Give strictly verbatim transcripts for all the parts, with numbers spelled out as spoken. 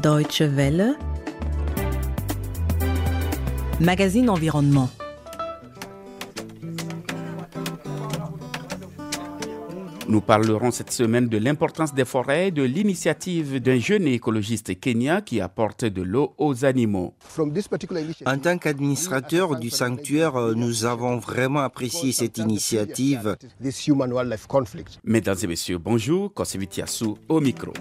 Deutsche Welle, magazine environnement. Nous parlerons cette semaine de l'importance des forêts et de l'initiative d'un jeune écologiste kenyan qui apporte de l'eau aux animaux. En tant qu'administrateur du sanctuaire, nous avons vraiment apprécié cette initiative. Mesdames et messieurs, bonjour, Kosevit Yassou au micro.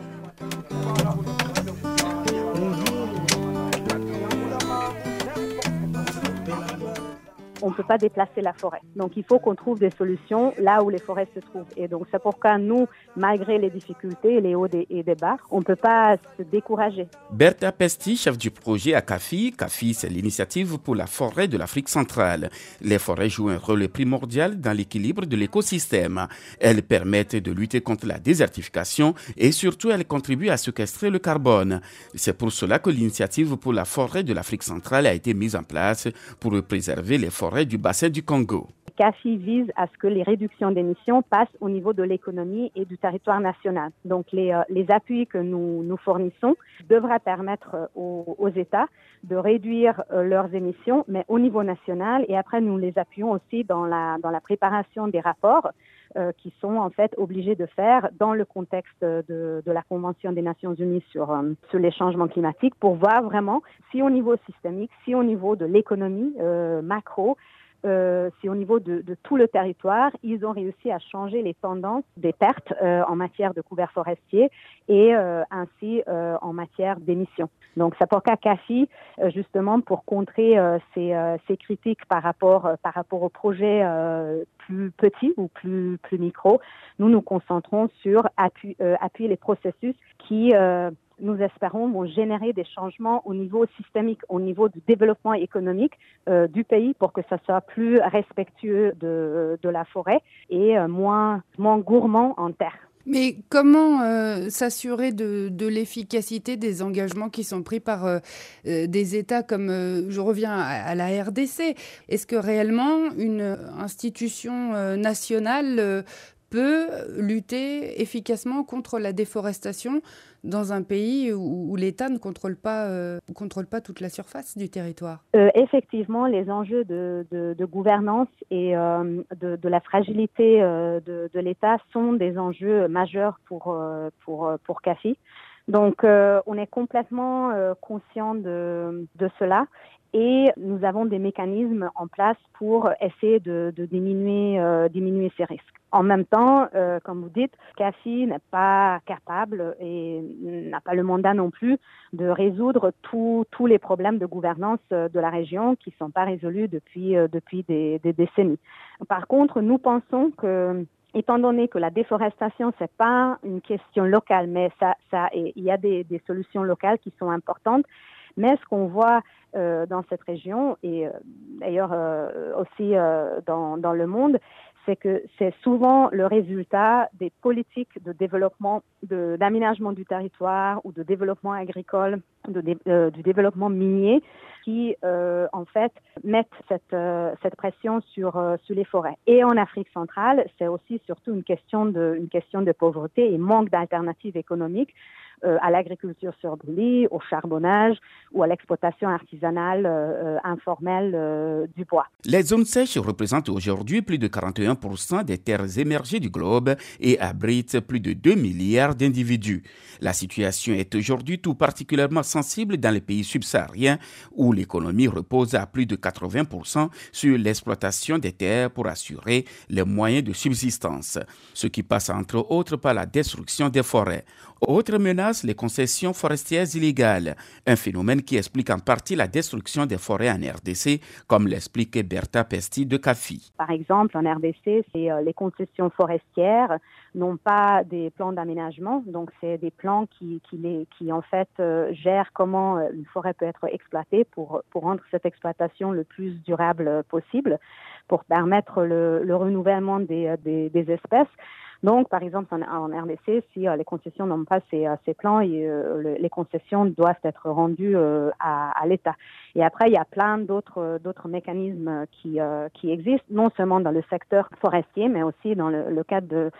On ne peut pas déplacer la forêt. Donc, il faut qu'on trouve des solutions là où les forêts se trouvent. Et donc, c'est pourquoi nous, malgré les difficultés, les hauts et les bas, on ne peut pas se décourager. Bertha Pesti, chef du projet à CAFI. CAFI, c'est l'initiative pour la forêt de l'Afrique centrale. Les forêts jouent un rôle primordial dans l'équilibre de l'écosystème. Elles permettent de lutter contre la désertification et surtout, elles contribuent à séquestrer le carbone. C'est pour cela que l'initiative pour la forêt de l'Afrique centrale a été mise en place pour préserver les forêts du bassin du Congo. CAFI vise à ce que les réductions d'émissions passent au niveau de l'économie et du territoire national. Donc, les, euh, les appuis que nous, nous fournissons devraient permettre aux, aux États de réduire euh, leurs émissions, mais au niveau national. Et après, nous les appuyons aussi dans la, dans la préparation des rapports euh, qui sont en fait obligés de faire dans le contexte de, de la Convention des Nations Unies sur, euh, sur les changements climatiques pour voir vraiment si au niveau systémique, si au niveau de l'économie euh, macro, Euh, si au niveau de, de tout le territoire, ils ont réussi à changer les tendances des pertes euh, en matière de couvert forestier et euh, ainsi euh, en matière d'émissions. Donc, c'est pour CAFI, euh, justement, pour contrer euh, ces, euh, ces critiques par rapport, euh, par rapport aux projets euh, plus petits ou plus, plus micro, nous nous concentrons sur appui, euh, appuyer les processus qui... Euh, nous espérons, vont générer des changements au niveau systémique, au niveau du développement économique euh, du pays pour que ça soit plus respectueux de, de la forêt et euh, moins, moins gourmand en terre. Mais comment euh, s'assurer de, de l'efficacité des engagements qui sont pris par euh, euh, des États comme, euh, je reviens à, à la R D C, est-ce que réellement une institution euh, nationale euh, peut lutter efficacement contre la déforestation dans un pays où, où l'État ne contrôle pas, euh, contrôle pas toute la surface du territoire? euh, Effectivement, les enjeux de, de, de gouvernance et euh, de, de la fragilité euh, de, de l'État sont des enjeux majeurs pour, euh, pour, pour CAFI. Donc, euh, on est complètement euh, conscient de, de cela. Et nous avons des mécanismes en place pour essayer de, de diminuer, euh, diminuer ces risques. En même temps, euh, comme vous dites, CAFI n'est pas capable et n'a pas le mandat non plus de résoudre tous tous les problèmes de gouvernance de la région qui ne sont pas résolus depuis, euh, depuis des, des décennies. Par contre, nous pensons que étant donné que la déforestation, c'est pas une question locale, mais ça, ça, il y a des, des solutions locales qui sont importantes. Mais ce qu'on voit euh, dans cette région et euh, d'ailleurs euh, aussi euh, dans, dans le monde, c'est que c'est souvent le résultat des politiques de développement, de, d'aménagement du territoire ou de développement agricole, de, euh, du développement minier qui, euh, en fait, mettent cette, euh, cette pression sur, euh, sur les forêts. Et en Afrique centrale, c'est aussi surtout une question de, une question de pauvreté et manque d'alternatives économiques euh, à l'agriculture sur brûlis, au charbonnage ou à l'exploitation artisanale euh, informelle euh, du bois. Les zones sèches représentent aujourd'hui plus de quarante et un pour cent des terres émergées du globe et abritent plus de deux milliards d'individus. La situation est aujourd'hui tout particulièrement sensible dans les pays subsahariens où l'économie repose à plus de quatre-vingts pour cent sur l'exploitation des terres pour assurer les moyens de subsistance, ce qui passe entre autres par la destruction des forêts. Autre menace, les concessions forestières illégales, un phénomène qui explique en partie la destruction des forêts en R D C, comme l'explique Bertha Pesti de CAFI. Par exemple, en R D C, c'est euh, les concessions forestières n'ont pas des plans d'aménagement, donc c'est des plans qui, qui, les, qui en fait euh, gèrent comment euh, une forêt peut être exploitée pour, pour rendre cette exploitation le plus durable possible, pour permettre le, le renouvellement des, des, des espèces. Donc, par exemple, en, en R D C, si euh, les concessions n'ont pas ces, ces plans, et, euh, le, les concessions doivent être rendues euh, à, à l'État. Et après, il y a plein d'autres, d'autres mécanismes qui, euh, qui existent, non seulement dans le secteur forestier, mais aussi dans le, le cadre de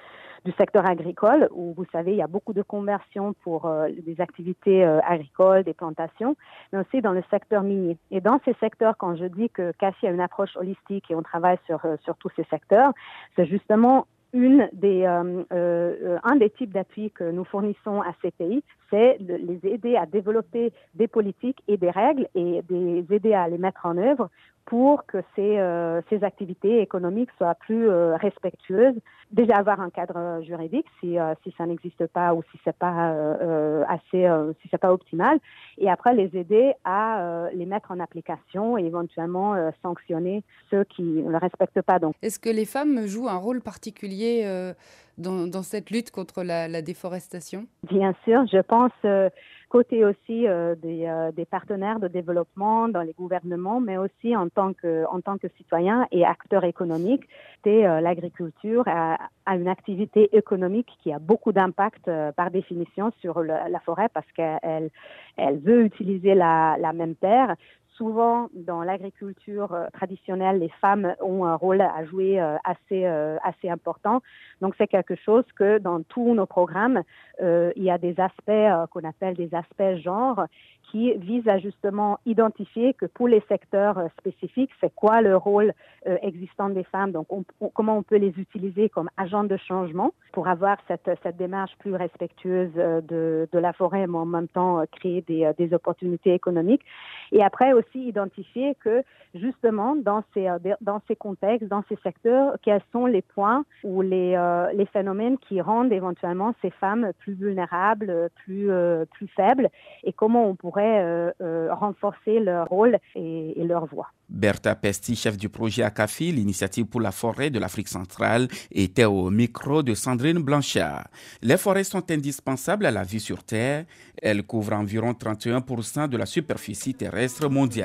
du secteur agricole, où vous savez, il y a beaucoup de conversions pour euh, des activités euh, agricoles, des plantations, mais aussi dans le secteur minier. Et dans ces secteurs, quand je dis que CAFI a une approche holistique et on travaille sur, euh, sur tous ces secteurs, c'est justement Une des, euh, euh, un des types d'appui que nous fournissons à ces pays, c'est de les aider à développer des politiques et des règles et de les aider à les mettre en œuvre pour que ces, euh, ces activités économiques soient plus euh, respectueuses. Déjà avoir un cadre juridique si, euh, si ça n'existe pas ou si c'est pas euh, assez, euh, si c'est pas optimal, et après les aider à euh, les mettre en application et éventuellement euh, sanctionner ceux qui ne le respectent pas. Donc, est-ce que les femmes jouent un rôle particulier euh, dans, dans cette lutte contre la, la déforestation? Bien sûr, je pense euh, côté aussi euh, des, euh, des partenaires de développement dans les gouvernements, mais aussi en tant que, en tant que citoyen et acteur économique. Et, euh, l'agriculture a, a une activité économique qui a beaucoup d'impact euh, par définition sur le, la forêt parce qu'elle elle veut utiliser la, la même terre. Souvent, dans l'agriculture euh, traditionnelle, les femmes ont un rôle à jouer euh, assez, euh, assez important. Donc, c'est quelque chose que dans tous nos programmes, euh, il y a des aspects euh, qu'on appelle des aspects genre qui visent à justement identifier que pour les secteurs euh, spécifiques, c'est quoi le rôle euh, existant des femmes. Donc, on, on, comment on peut les utiliser comme agents de changement pour avoir cette, cette démarche plus respectueuse euh, de, de la forêt, mais en même temps euh, créer des, euh, des opportunités économiques. Et après aussi identifier que justement dans ces, dans ces contextes, dans ces secteurs, quels sont les points ou les, euh, les phénomènes qui rendent éventuellement ces femmes plus vulnérables, plus, euh, plus faibles et comment on pourrait euh, euh, renforcer leur rôle et, et leur voix. Bertha Pesti, chef du projet A C A F I, l'initiative pour la forêt de l'Afrique centrale, était au micro de Sandrine Blanchard. Les forêts sont indispensables à la vie sur Terre. Elles couvrent environ trente et un pour cent de la superficie terrestre mondiale.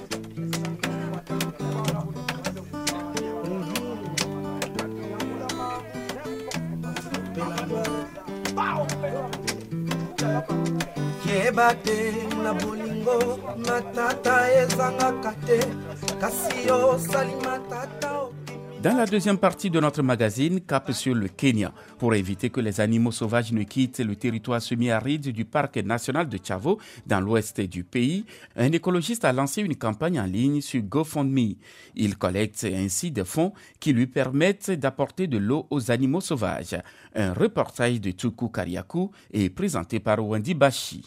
Dans la deuxième partie de notre magazine, cap sur le Kenya, pour éviter que les animaux sauvages ne quittent le territoire semi-aride du parc national de Tsavo, dans l'ouest du pays, un écologiste a lancé une campagne en ligne sur GoFundMe. Il collecte ainsi des fonds qui lui permettent d'apporter de l'eau aux animaux sauvages. Un reportage de Tuku Kariakou est présenté par Wendy Bashi.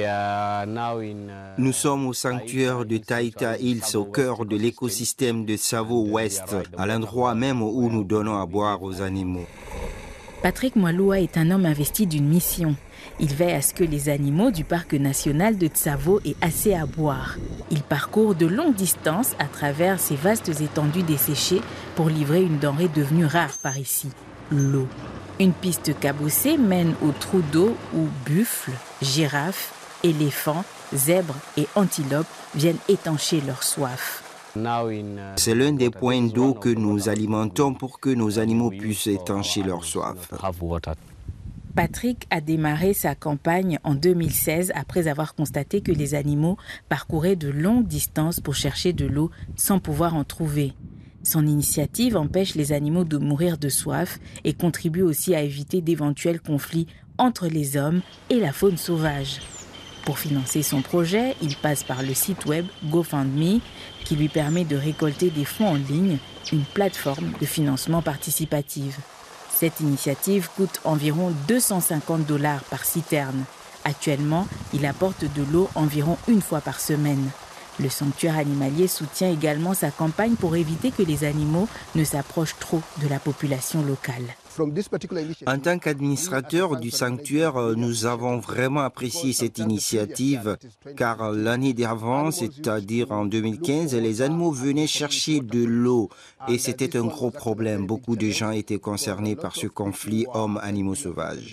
Nous sommes au sanctuaire de Taita Hills, au cœur de l'écosystème de Tsavo Ouest, à l'endroit même où nous donnons à boire aux animaux. Patrick Mwaloua est un homme investi d'une mission. Il veille à ce que les animaux du parc national de Tsavo aient assez à boire. Il parcourt de longues distances à travers ces vastes étendues desséchées pour livrer une denrée devenue rare par ici, l'eau. Une piste cabossée mène aux trous d'eau où buffles, girafes, éléphants, zèbres et antilopes viennent étancher leur soif. C'est l'un des points d'eau que nous alimentons pour que nos animaux puissent étancher leur soif. Patrick a démarré sa campagne en deux mille seize après avoir constaté que les animaux parcouraient de longues distances pour chercher de l'eau sans pouvoir en trouver. Son initiative empêche les animaux de mourir de soif et contribue aussi à éviter d'éventuels conflits entre les hommes et la faune sauvage. Pour financer son projet, il passe par le site web GoFundMe qui lui permet de récolter des fonds en ligne, une plateforme de financement participatif. Cette initiative coûte environ deux cent cinquante dollars par citerne. Actuellement, il apporte de l'eau environ une fois par semaine. Le sanctuaire animalier soutient également sa campagne pour éviter que les animaux ne s'approchent trop de la population locale. En tant qu'administrateur du sanctuaire, nous avons vraiment apprécié cette initiative car l'année d'avant, c'est-à-dire en deux mille quinze, les animaux venaient chercher de l'eau et c'était un gros problème. Beaucoup de gens étaient concernés par ce conflit hommes-animaux sauvages.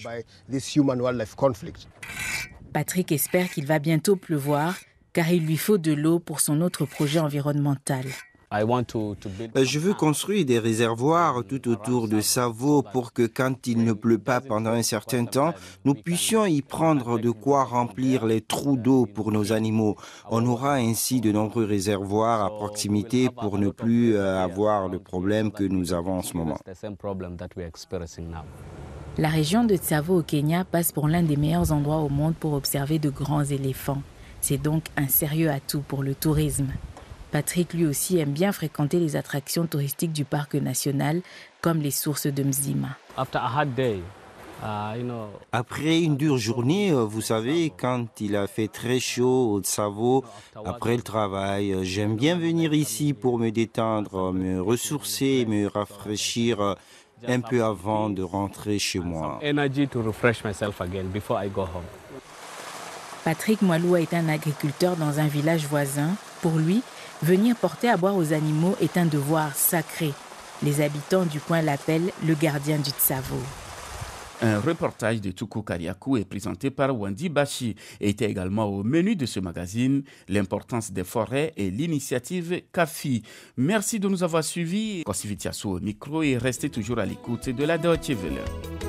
Patrick espère qu'il va bientôt pleuvoir car il lui faut de l'eau pour son autre projet environnemental. Je veux construire des réservoirs tout autour de Tsavo pour que quand il ne pleut pas pendant un certain temps, nous puissions y prendre de quoi remplir les trous d'eau pour nos animaux. On aura ainsi de nombreux réservoirs à proximité pour ne plus avoir le problème que nous avons en ce moment. La région de Tsavo au Kenya passe pour l'un des meilleurs endroits au monde pour observer de grands éléphants. C'est donc un sérieux atout pour le tourisme. Patrick, lui aussi, aime bien fréquenter les attractions touristiques du parc national, comme les sources de Mzima. Après une dure journée, vous savez, quand il a fait très chaud au Tsavo, après le travail, j'aime bien venir ici pour me détendre, me ressourcer, me rafraîchir un peu avant de rentrer chez moi. Patrick Mwaloua est un agriculteur dans un village voisin. Pour lui, venir porter à boire aux animaux est un devoir sacré. Les habitants du coin l'appellent le gardien du Tsavo. Un reportage de Tuku Kariakou est présenté par Wendy Bachi et était également au menu de ce magazine, l'importance des forêts et l'initiative CAFI. Merci de nous avoir suivis. Kosivitiasso au micro et restez toujours à l'écoute de la Deutsche Welle.